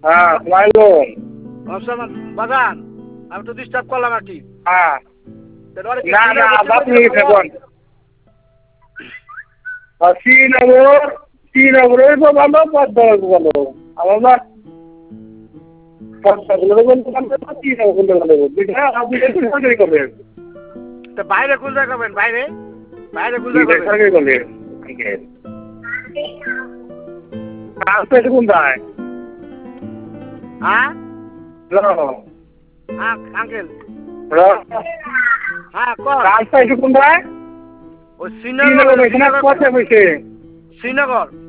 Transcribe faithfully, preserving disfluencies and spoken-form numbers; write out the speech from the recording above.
হ্যাঁ মাইলুম অবসমান বাগান আমি তো ডিস্টার্ব করলাম আর কি হ্যাঁ না না আপনি থাকুন শ্রীনগর শ্রীনগরে তো ভালো পদ্মা ভালো আমার বাইরে কোন জায়গা করবেন বাইরে বাইরে কোন জায়গা করবেন কোনটায় হ্যাঁ হ্যাঁ আঙ্কেল হ্যাঁ কোনটায় ও শ্রীনগর শ্রীনগর